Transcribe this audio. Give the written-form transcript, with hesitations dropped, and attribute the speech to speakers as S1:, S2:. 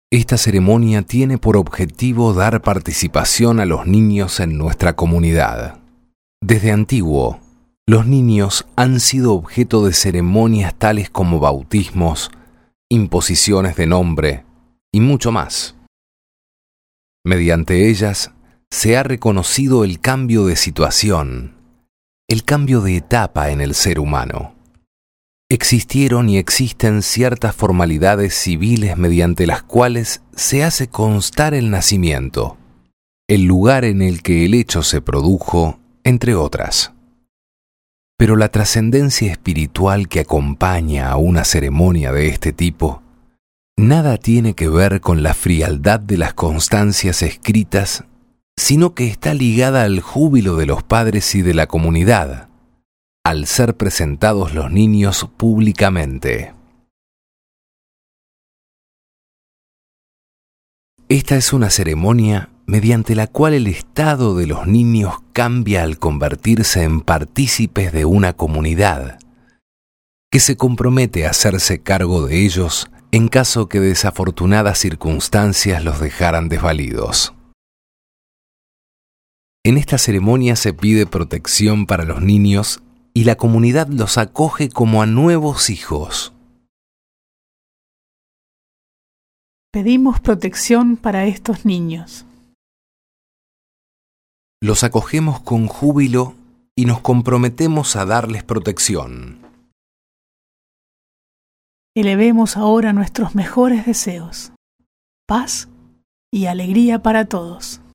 S1: Esta ceremonia tiene por objetivo dar participación a los niños en nuestra comunidad. Desde antiguo, los niños han sido objeto de ceremonias tales como bautismos, imposiciones de nombre y mucho más. Mediante ellas se ha reconocido el cambio de situación, el cambio de etapa en el ser humano. Existieron y existen ciertas formalidades civiles mediante las cuales se hace constar el nacimiento, el lugar en el que el hecho se produjo, entre otras. Pero la trascendencia espiritual que acompaña a una ceremonia de este tipo nada tiene que ver con la frialdad de las constancias escritas, sino que está ligada al júbilo de los padres y de la comunidad, al ser presentados los niños públicamente. Esta es una ceremonia mediante la cual el estado de los niños cambia al convertirse en partícipes de una comunidad, que se compromete a hacerse cargo de ellos en caso que desafortunadas circunstancias los dejaran desvalidos. En esta ceremonia se pide protección para los niños y la comunidad los acoge como a nuevos hijos.
S2: Pedimos protección para estos niños.
S1: Los acogemos con júbilo y nos comprometemos a darles protección.
S2: Elevemos ahora nuestros mejores deseos, paz y alegría para todos.